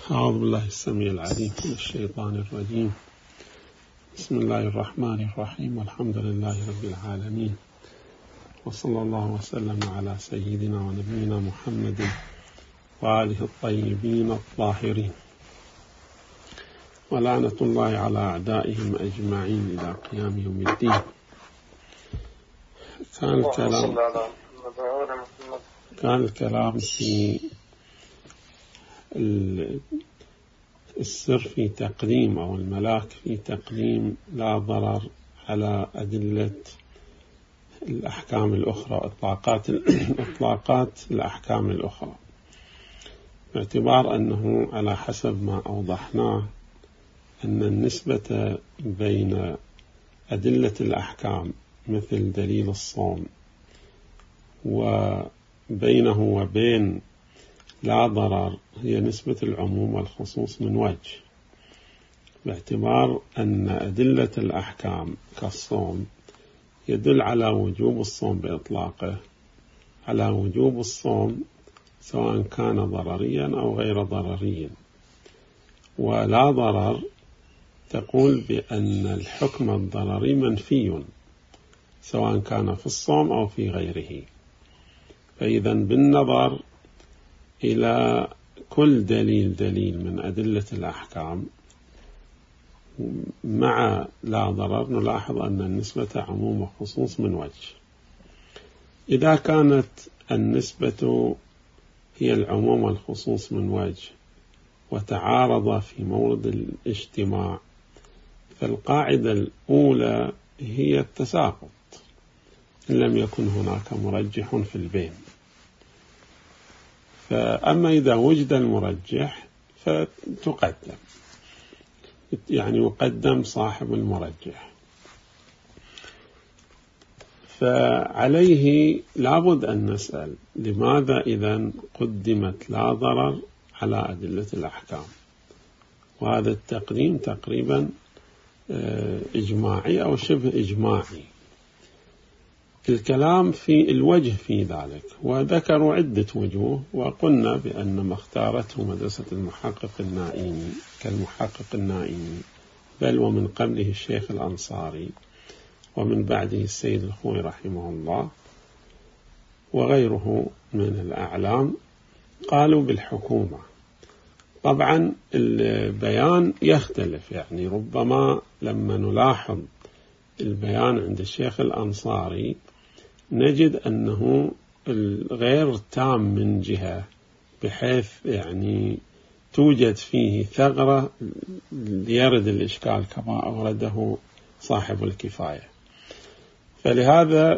أعوذ بالله السميع العليم من الشيطان الرجيم. بسم الله الرحمن الرحيم، والحمد لله رب العالمين، وصلى الله وسلم على سيدنا ونبينا محمد وآله الطيبين الطاهرين، ولعنة الله على أعدائهم أجمعين إلى قيام يوم الدين. كان الكلام في السر في تقديم أو الملاك في تقديم لا ضرر على أدلة الأحكام الأخرى، إطلاقات الأحكام الأخرى، باعتبار أنه على حسب ما أوضحناه أن النسبة بين أدلة الأحكام مثل دليل الصوم وبينه وبين لا ضرر هي نسبة العموم والخصوص من وجه، باعتبار أن أدلة الأحكام كالصوم يدل على وجوب الصوم بإطلاقه، على وجوب الصوم سواء كان ضرريا أو غير ضرريا، ولا ضرر تقول بأن الحكم الضرري منفي سواء كان في الصوم أو في غيره. فإذا بالنظر إلى كل دليل من أدلة الأحكام مع لا ضرر نلاحظ أن النسبة عموم وخصوص من وجه. إذا كانت النسبة هي العموم والخصوص من وجه وتعارض في مورد الاجتماع، فالقاعدة الأولى هي التساقط إن لم يكن هناك مرجح في البين. فأما إذا وجد المرجح فتقدم، يعني يقدم صاحب المرجح. فعليه لابد أن نسأل لماذا إذا قدمت لا ضرر على أدلة الأحكام؟ وهذا التقديم تقريبا إجماعي أو شبه إجماعي. الكلام في الوجه في ذلك، وذكروا عدة وجوه، وقلنا بأن ما اختارته مدرسة المحقق النائمي كالمحقق النائمي، بل ومن قبله الشيخ الأنصاري، ومن بعده السيد الخوئي رحمه الله وغيره من الأعلام، قالوا بالحكومة. طبعا البيان يختلف، يعني ربما لما نلاحظ البيان عند الشيخ الأنصاري نجد أنه غير تام من جهة، بحيث يعني توجد فيه ثغرة ليرد الإشكال كما أورده صاحب الكفاية. فلهذا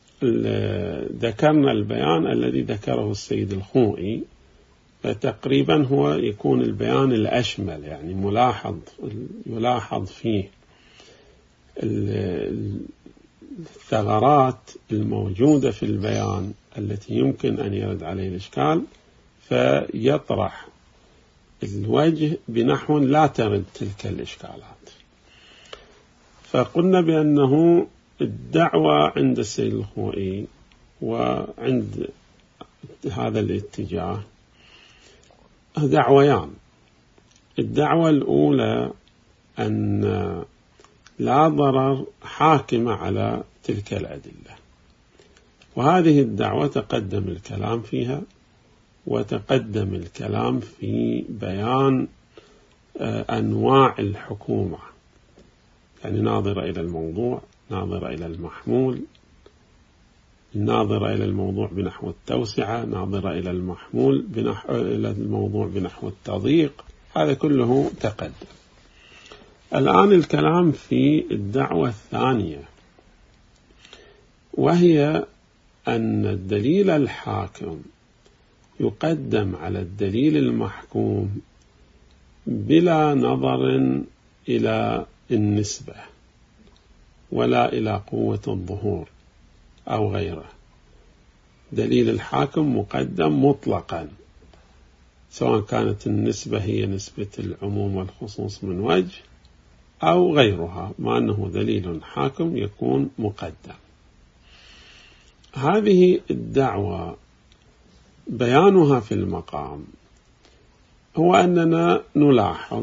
ذكرنا البيان الذي ذكره السيد الخوئي، فتقريبا هو يكون البيان الأشمل، يعني يلاحظ فيه الثغرات الموجودة في البيان التي يمكن أن يرد عليه الإشكال، فيطرح الوجه بنحو لا ترد تلك الإشكالات. فقلنا بأنه الدعوة عند السيد الخوئي وعند هذا الاتجاه دعويان. الدعوة الأولى أن لا ضرر حاكمة على تلك الأدلة، وهذه الدعوة تقدم الكلام فيها، وتقدم الكلام في بيان أنواع الحكومة، يعني ناظرة إلى الموضوع، ناظرة إلى المحمول، ناظرة إلى الموضوع بنحو التوسعة، ناظرة إلى المحمول إلى الموضوع بنحو التضييق، هذا كله تقدم. الآن الكلام في الدعوة الثانية، وهي أن الدليل الحاكم يقدم على الدليل المحكوم بلا نظر إلى النسبة ولا إلى قوة الظهور أو غيره. دليل الحاكم مقدم مطلقا، سواء كانت النسبة هي نسبة العموم والخصوص من وجه أو غيرها، ما أنه دليل حاكم يكون مقدم. هذه الدعوة بيانها في المقام هو أننا نلاحظ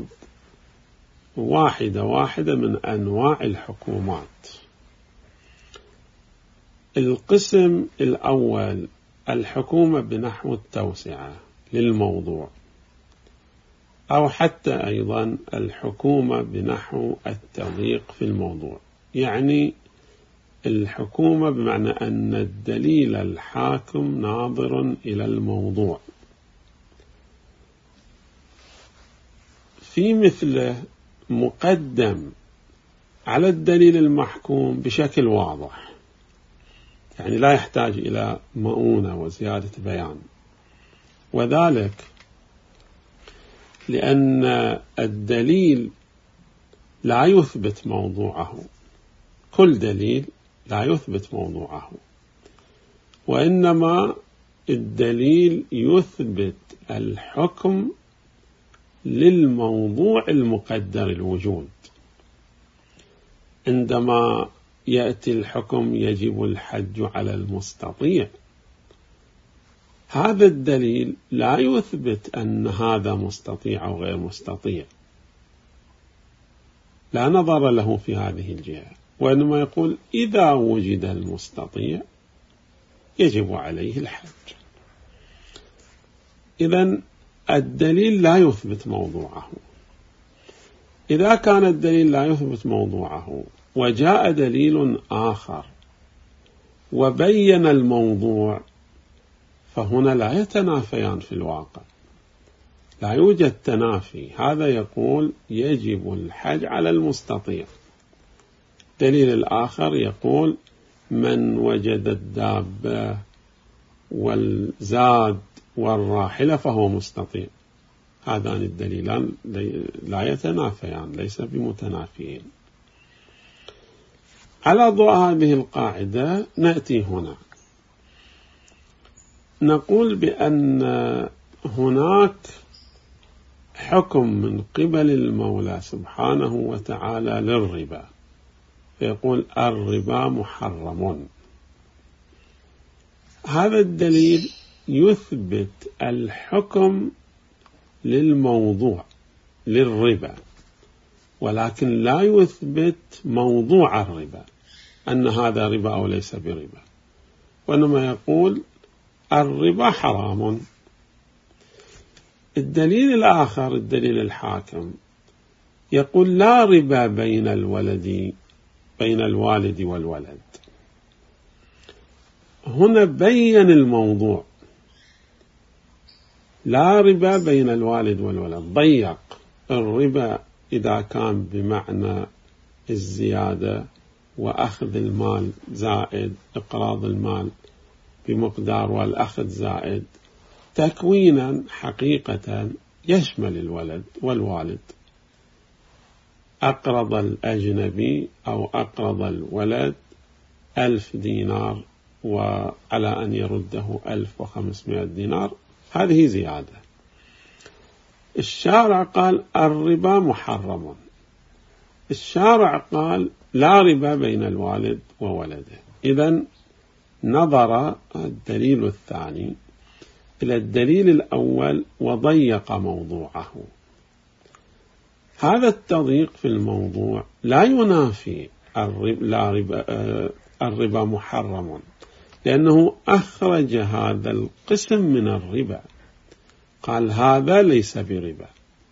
واحدة من أنواع الحكومات. القسم الأول الحكومة بنحو التوسعة للموضوع، أو حتى أيضا الحكومة بنحو التضييق في الموضوع، يعني الحكومة بمعنى أن الدليل الحاكم ناظر إلى الموضوع. في مثله مقدم على الدليل المحكوم بشكل واضح، يعني لا يحتاج إلى مؤونة وزيادة بيان، وذلك لأن الدليل لا يثبت موضوعه، كل دليل لا يثبت موضوعه، وإنما الدليل يثبت الحكم للموضوع المقدر الوجود. عندما يأتي الحكم يجب الحج على المستطيع، هذا الدليل لا يثبت أن هذا مستطيع أو غير مستطيع، لا نظر له في هذه الجهة، وإنما يقول إذا وجد المستطيع يجب عليه الحج. إذن الدليل لا يثبت موضوعه. إذا كان الدليل لا يثبت موضوعه وجاء دليل آخر وبين الموضوع، فهنا لا يتنافيان في الواقع، لا يوجد تنافي. هذا يقول يجب الحج على المستطيع، الدليل الآخر يقول من وجد الدابة والزاد والراحلة فهو مستطيع. هذان الدليلان لا يتنافيان، ليس بمتنافيين. على ضوء هذه القاعدة نأتي هنا نقول بأن هناك حكم من قبل المولى سبحانه وتعالى للربا، فيقول الربا محرم. هذا الدليل يثبت الحكم للموضوع للربا، ولكن لا يثبت موضوع الربا أن هذا ربا أو ليس بربا، وإنما يقول الربا حرام. الدليل الآخر الدليل الحاكم يقول لا ربا بين الوالد والولد. هنا بين الموضوع، لا ربا بين الوالد والولد، ضيق. الربا إذا كان بمعنى الزيادة وأخذ المال زائد، إقراض المال بمقدار والأخذ زائد، تكوينا حقيقة يشمل الولد والوالد. أقرض الأجنبي أو أقرض الولد 1000 دينار وعلى أن يرده 1500 دينار، هذه زيادة. الشارع قال الربا محرم، الشارع قال لا ربا بين الوالد وولده. إذن نظر الدليل الثاني إلى الدليل الأول وضيق موضوعه. هذا التضييق في الموضوع لا ينافي الربا محرم، لأنه أخرج هذا القسم من الربا، قال هذا ليس بربا.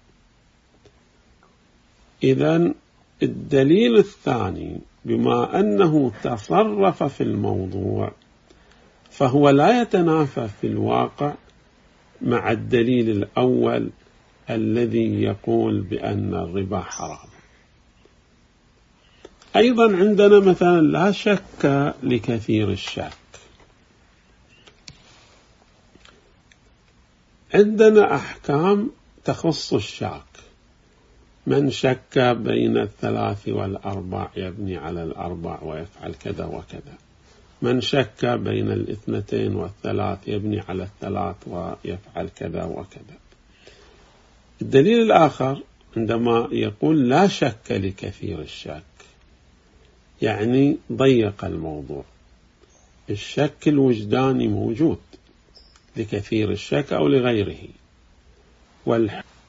إذن الدليل الثاني بما أنه تصرف في الموضوع فهو لا يتنافى في الواقع مع الدليل الأول الذي يقول بأن الربا حرام. أيضا عندنا مثلا لا شك لكثير الشك. عندنا أحكام تخص الشاك، من شك بين 3 و4 يبني على 4 ويفعل كذا وكذا، من شك بين 2 و3 يبني على 3 ويفعل كذا وكذا. الدليل الآخر عندما يقول لا شك لكثير الشك، يعني ضيق الموضوع، الشك الوجداني موجود لكثير الشك أو لغيره،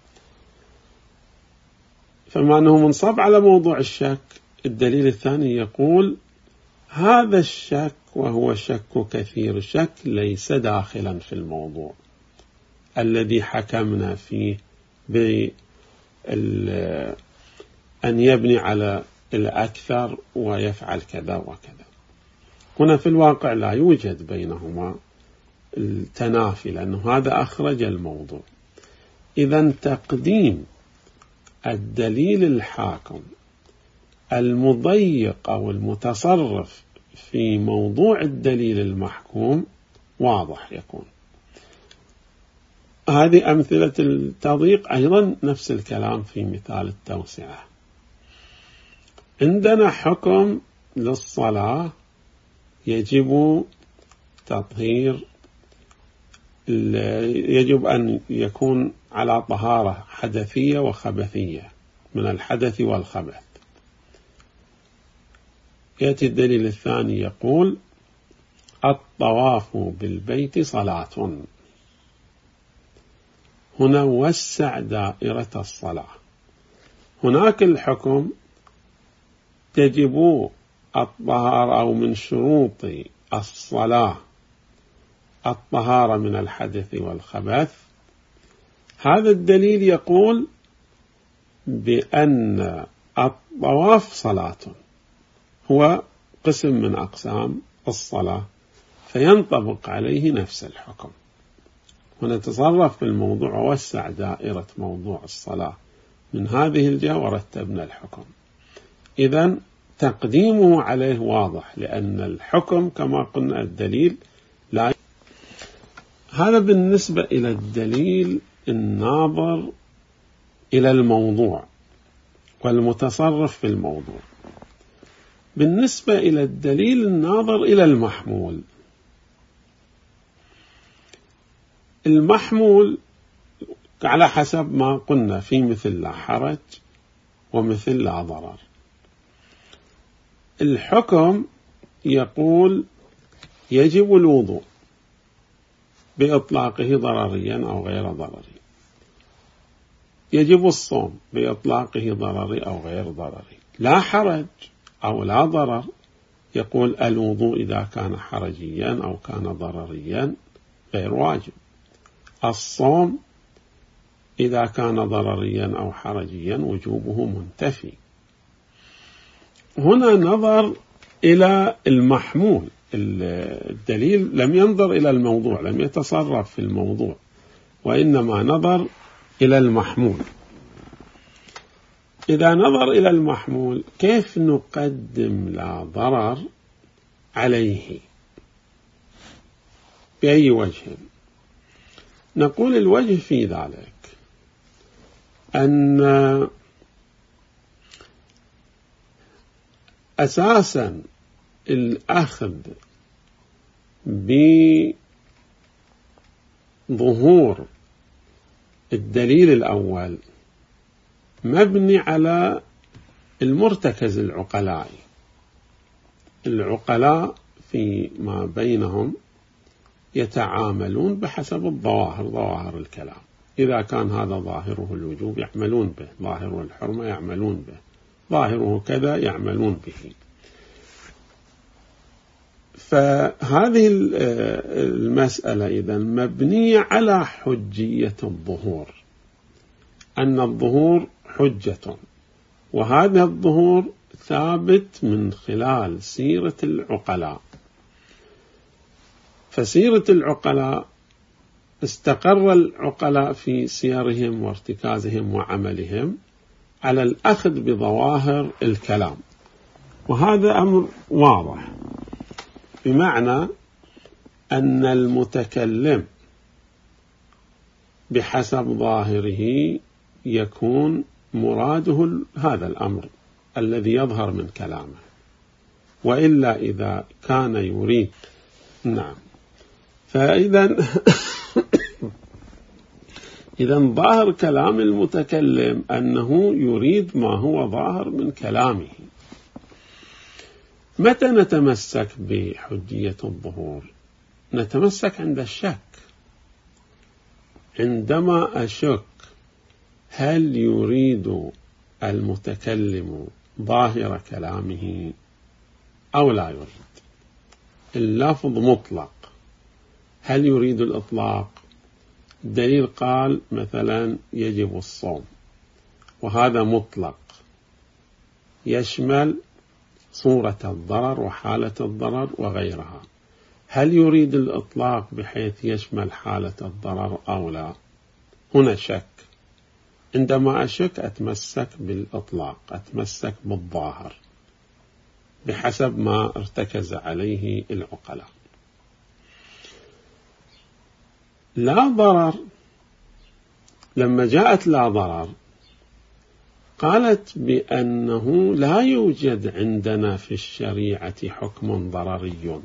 فما أنه منصب على موضوع الشك. الدليل الثاني يقول هذا الشك وهو شك كثير الشك ليس داخلا في الموضوع الذي حكمنا فيه بأن يبني على الأكثر ويفعل كذا وكذا. هنا في الواقع لا يوجد بينهما التنافي، لأنه هذا أخرج الموضوع. إذن تقديم الدليل الحاكم المضيق أو المتصرف في موضوع الدليل المحكوم واضح يكون. هذه أمثلة التضييق. أيضا نفس الكلام في مثال التوسعة. عندنا حكم للصلاة يجب تطهير، يجب أن يكون على طهارة حدثية وخبثية من الحدث والخبث. يأتي الدليل الثاني يقول الطواف بالبيت صلاة. هنا وسع دائرة الصلاة. هناك الحكم تجب الطهارة أو من شروط الصلاة الطهارة من الحدث والخبث. هذا الدليل يقول بأن الطواف صلاة، هو قسم من أقسام الصلاة، فينطبق عليه نفس الحكم. هنا تصرف في الموضوع ووسع دائرة موضوع الصلاة من هذه الجهة ورتبنا الحكم. إذن تقديمه عليه واضح، لأن الحكم كما قلنا الدليل لا. هذا بالنسبة إلى الدليل الناظر إلى الموضوع والمتصرف في الموضوع. بالنسبة إلى الدليل الناظر إلى المحمول، المحمول على حسب ما قلنا في مثل لا حرج ومثل لا ضرر. الحكم يقول يجب الوضوء بإطلاقه ضرريا أو غير ضرري، يجب الصوم بإطلاقه ضرري أو غير ضرري. لا حرج أو لا ضرر يقول الوضوء إذا كان حرجيا أو كان ضرريا غير واجب. الصوم إذا كان ضرريا أو حرجيا وجوبه منتفي. هنا نظر إلى المحمول. الدليل لم ينظر إلى الموضوع، لم يتصرف في الموضوع، وإنما نظر إلى المحمول. إذا نظر إلى المحمول كيف نقدم لا ضرر عليه؟ بأي وجه؟ نقول الوجه في ذلك أن أساسا الأخذ بظهور الدليل الأول مبني على المرتكز العقلائي. العقلاء فيما بينهم يتعاملون بحسب الظواهر، ظواهر الكلام. إذا كان هذا ظاهره الوجوب يعملون به، ظاهره الحرمة يعملون به، ظاهره كذا يعملون به. فهذه المسألة إذن مبنية على حجية الظهور، أن الظهور حجة، وهذا الظهور ثابت من خلال سيرة العقلاء. فسيرة العقلاء استقر العقلاء في سيرهم وارتكازهم وعملهم على الأخذ بظواهر الكلام، وهذا أمر واضح، بمعنى أن المتكلم بحسب ظاهره يكون مراده هذا الأمر الذي يظهر من كلامه، وإلا إذا كان يريد فإذا ظاهر كلام المتكلم أنه يريد ما هو ظاهر من كلامه. متى نتمسك بحجية الظهور؟ نتمسك عند الشك. عندما أشك هل يريد المتكلم ظاهر كلامه أو لا يريد. اللفظ مطلق، هل يريد الإطلاق؟ الدليل قال مثلا يجب الصوم، وهذا مطلق يشمل صورة الضرر وحالة الضرر وغيرها. هل يريد الإطلاق بحيث يشمل حالة الضرر أو لا؟ هنا شك. عندما أشك أتمسك بالإطلاق، أتمسك بالظاهر بحسب ما ارتكز عليه العقلاء. لا ضرر، لما جاءت لا ضرر قالت بأنه لا يوجد عندنا في الشريعة حكم ضرري،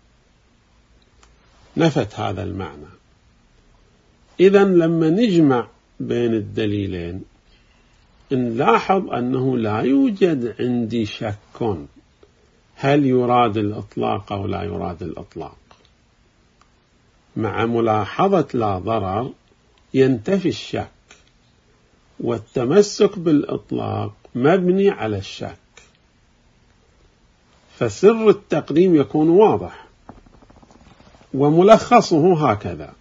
نفت هذا المعنى. إذن لما نجمع بين الدليلين نلاحظ أنه لا يوجد عندي شك هل يراد الإطلاق أو لا يراد الإطلاق. مع ملاحظة لا ضرر ينتفي الشك، والتمسك بالإطلاق مبني على الشك، فسر التقديم يكون واضح. وملخصه هكذا: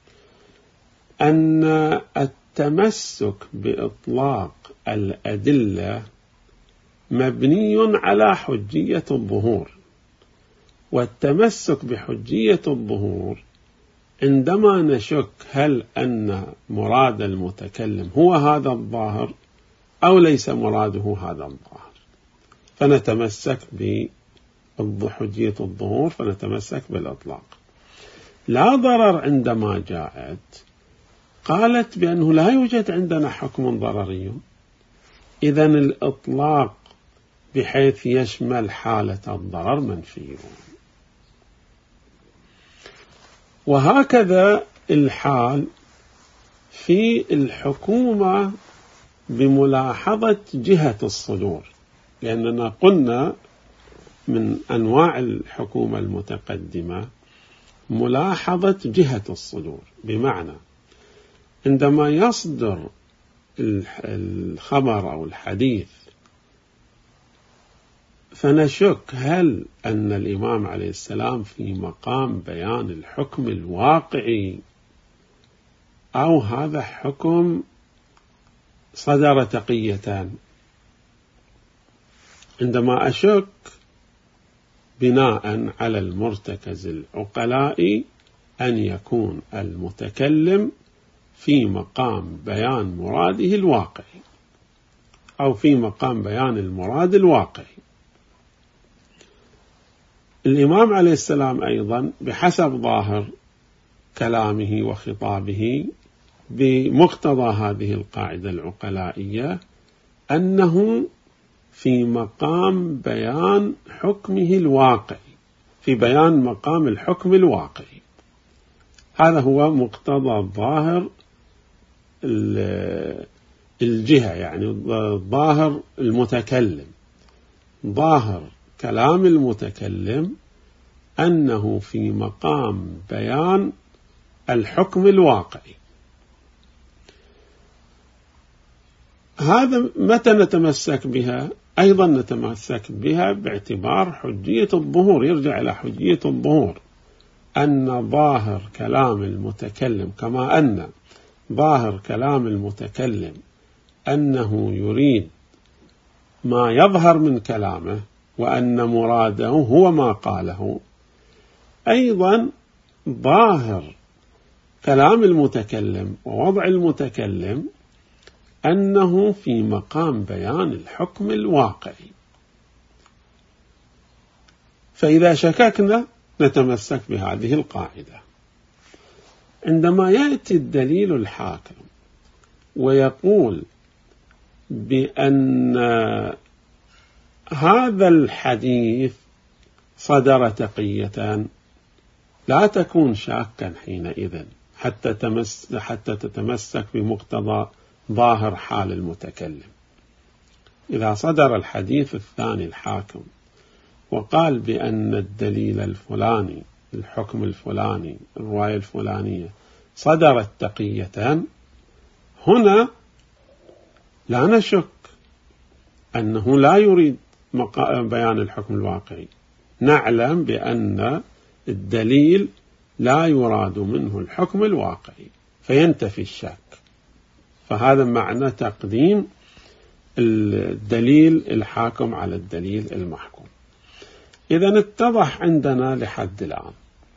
أن التمسك بإطلاق الأدلة مبني على حجية الظهور، والتمسك بحجية الظهور عندما نشك هل أن مراد المتكلم هو هذا الظاهر أو ليس مراده هذا الظاهر، فنتمسك بحجية الظهور، فنتمسك بالإطلاق. لا ضرر عندما جاءت قالت بأنه لا يوجد عندنا حكم ضرري، إذن الإطلاق بحيث يشمل حالة الضرر منفي. وهكذا الحال في الحكومة بملاحظة جهة الصدور، لأننا قلنا من أنواع الحكومة المتقدمة ملاحظة جهة الصدور، بمعنى عندما يصدر الخبر أو الحديث فنشك هل أن الإمام عليه السلام في مقام بيان الحكم الواقعي أو هذا حكم صدر تقية. عندما أشك بناء على المرتكز العقلاء أن يكون المتكلم في مقام بيان مراده الواقعي أو في مقام بيان المراد الواقعي. الإمام عليه السلام أيضا بحسب ظاهر كلامه وخطابه بمقتضى هذه القاعدة العقلائية أنه في مقام بيان حكمه الواقعي، في بيان مقام الحكم الواقعي. هذا هو مقتضى الظاهر الجهة، يعني ظاهر المتكلم، ظاهر كلام المتكلم أنه في مقام بيان الحكم الواقعي. هذا متى نتمسك بها؟ أيضا نتمسك بها باعتبار حجية الظهور، يرجع إلى حجية الظهور، أن ظاهر كلام المتكلم كما أن ظاهر كلام المتكلم أنه يريد ما يظهر من كلامه وأن مراده هو ما قاله، أيضا ظاهر كلام المتكلم ووضع المتكلم أنه في مقام بيان الحكم الواقعي. فإذا شككنا نتمسك بهذه القاعدة. عندما يأتي الدليل الحاكم ويقول بأن هذا الحديث صدر تقية، لا تكون شاكا حينئذ حتى تتمسك بمقتضى ظاهر حال المتكلم. إذا صدر الحديث الثاني الحاكم وقال بأن الدليل الفلاني، الحكم الفلاني، الرواية الفلانية صدرت تقية، هنا لا نشك أنه لا يريد بيان الحكم الواقعي، نعلم بأن الدليل لا يراد منه الحكم الواقعي فينتفي الشك، فهذا معنى تقديم الدليل الحاكم على الدليل المحكوم. إذن اتضح عندنا لحد الآن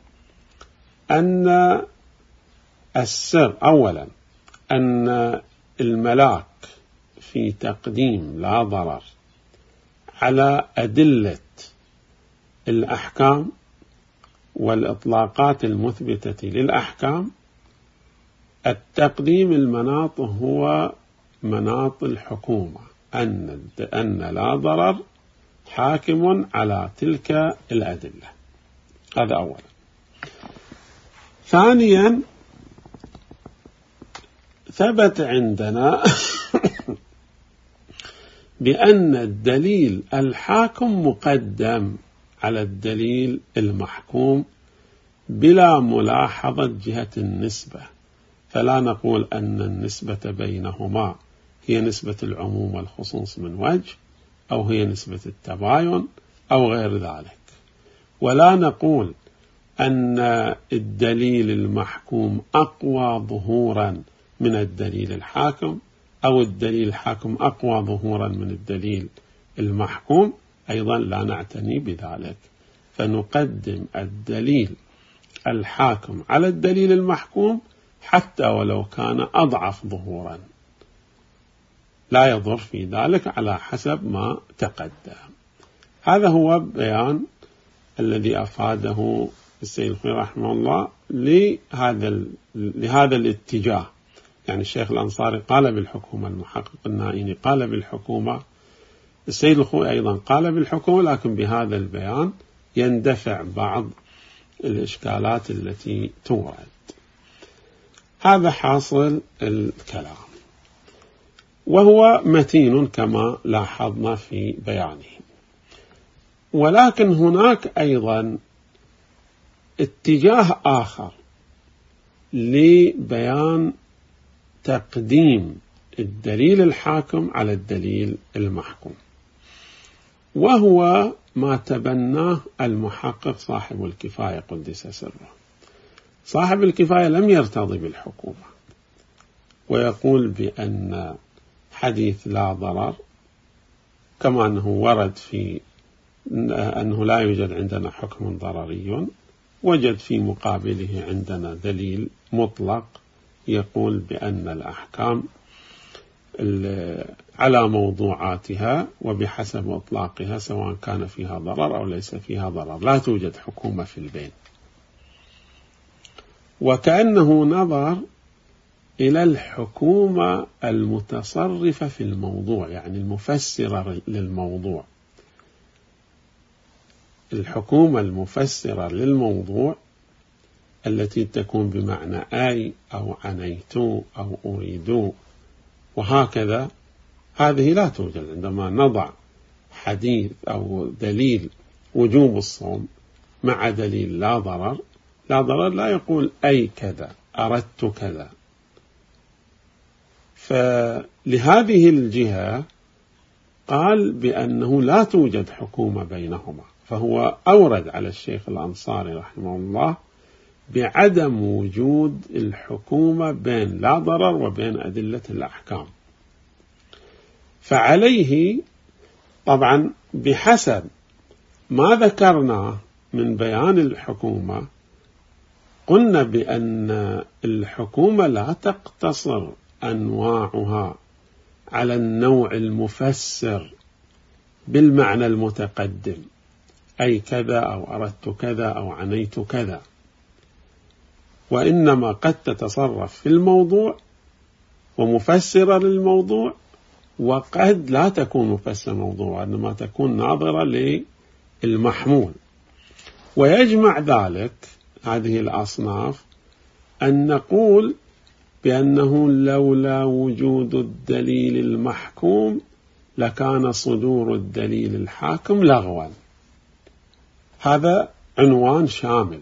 أن السر أولا أن الملاك في تقديم لا ضرر على أدلة الأحكام والإطلاقات المثبتة للأحكام، التقديم المناط هو مناط الحكومة، أن لا ضرر حاكم على تلك الأدلة. هذا أولا. ثانيا ثبت عندنا بأن الدليل الحاكم مقدم على الدليل المحكوم بلا ملاحظة جهة النسبة، فلا نقول أن النسبة بينهما هي نسبة العموم والخصوص من وجه، أو هي نسبة التباين أو غير ذلك، ولا نقول أن الدليل المحكوم أقوى ظهورا من الدليل الحاكم، أو الدليل الحاكم أقوى ظهورا من الدليل المحكوم، أيضا لا نعتني بذلك، فنقدم الدليل الحاكم على الدليل المحكوم حتى ولو كان أضعف ظهورا، لا يضر في ذلك على حسب ما تقدم. هذا هو بيان الذي أفاده السيد الخوئي رحمه الله لهذا الاتجاه. يعني الشيخ الأنصاري قال بالحكومة، المحقق النائيني قال بالحكومة، السيد الخوئي أيضا قال بالحكومة، لكن بهذا البيان يندفع بعض الإشكالات التي تورد. هذا حاصل الكلام، وهو متين كما لاحظنا في بيانه. ولكن هناك أيضا اتجاه آخر لبيان تقديم الدليل الحاكم على الدليل المحكوم، وهو ما تبناه المحقق صاحب الكفاية قدس سره. صاحب الكفاية لم يرتضي بالحكومة، ويقول بأن حديث لا ضرر كما أنه ورد في أنه لا يوجد عندنا حكم ضرري، وجد في مقابله عندنا دليل مطلق يقول بأن الأحكام على موضوعاتها وبحسب إطلاقها، سواء كان فيها ضرر أو ليس فيها ضرر، لا توجد حكومة في البين. وكأنه نظر إلى الحكومة المتصرفة في الموضوع، يعني المفسرة للموضوع، الحكومة المفسرة للموضوع التي تكون بمعنى أي أو عنيت أو أريد وهكذا، هذه لا توجد. عندما نضع حديث أو دليل وجوب الصوم مع دليل لا ضرر، لا ضرر لا يقول أي كذا أردت كذا، فلهذه الجهة قال بأنه لا توجد حكومة بينهما، فهو أورد على الشيخ الأنصاري رحمه الله بعدم وجود الحكومة بين لا ضرر وبين أدلة الأحكام. فعليه طبعا بحسب ما ذكرنا من بيان الحكومة، قلنا بأن الحكومة لا تقتصر أنواعها على النوع المفسر بالمعنى المتقدم، أي كذا أو أردت كذا أو عنيت كذا، وإنما قد تتصرف في الموضوع ومفسرة للموضوع، وقد لا تكون مفسرة موضوع، إنما تكون ناظرة للمحمول. ويجمع ذلك هذه الأصناف أن نقول بأنه لولا وجود الدليل المحكوم لكان صدور الدليل الحاكم لغوا. هذا عنوان شامل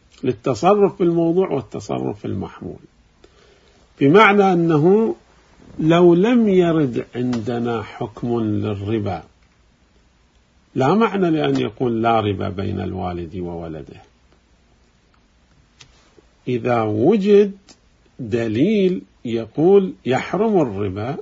للتصرف في الموضوع والتصرف في المحمول، بمعنى أنه لو لم يرد عندنا حكم للربا لا معنى لأن يقول لا ربا بين الوالد وولده. إذا وجد دليل يقول يحرم الربا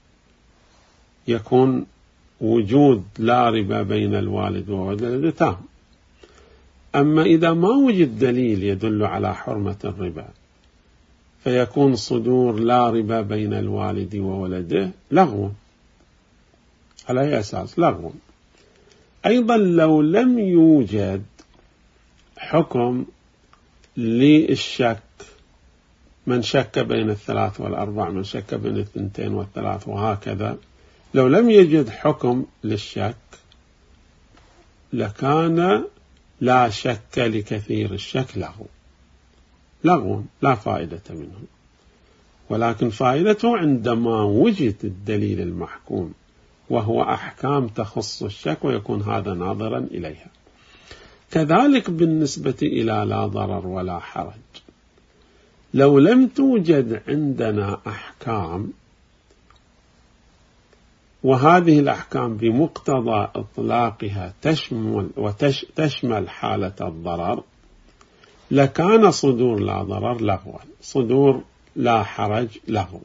يكون وجود لا ربا بين الوالد وولده تام. أما إذا ما وجد دليل يدل على حرمة الربا فيكون صدور لا ربا بين الوالد وولده لغو. على أي أساس؟ لغو. أيضا لو لم يوجد حكم للشك، من شك بين 3 و4، من شك بين 2 و3 وهكذا، لو لم يجد حكم للشك لكان لا شك لكثير الشك لغو لا فائدة منه. ولكن فائدته عندما وجد الدليل المحكوم وهو أحكام تخص الشك ويكون هذا ناظرا إليها. كذلك بالنسبة إلى لا ضرر ولا حرج، لو لم توجد عندنا أحكام وهذه الأحكام بمقتضى إطلاقها تشمل حالة الضرر لكان صدور لا ضرر لغوا، صدور لا حرج لغو.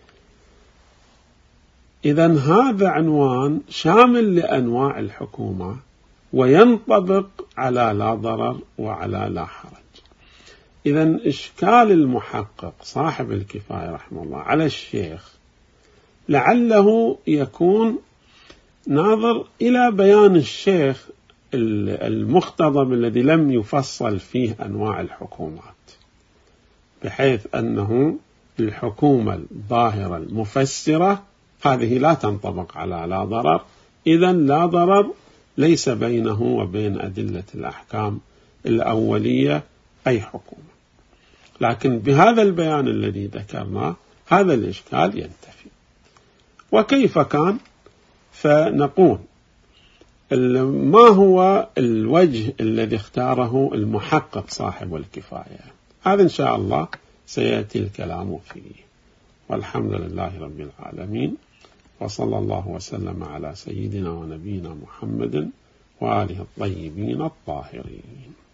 إذن هذا عنوان شامل لأنواع الحكومة وينطبق على لا ضرر وعلى لا حرج. إذن إشكال المحقق صاحب الكفاية رحمه الله على الشيخ لعله يكون ناظر إلى بيان الشيخ المختضم الذي لم يفصل فيه أنواع الحكومات، بحيث أنه الحكومة الظاهرة المفسرة هذه لا تنطبق على لا ضرر. إذن لا ضرر ليس بينه وبين أدلة الأحكام الأولية أي حكومة. لكن بهذا البيان الذي ذكرناه هذا الإشكال ينتفي. وكيف كان؟ فنقول ما هو الوجه الذي اختاره المحقق صاحب الكفاية؟ هذا إن شاء الله سيأتي الكلام فيه. والحمد لله رب العالمين، وصلى الله وسلم على سيدنا ونبينا محمد وآله الطيبين الطاهرين.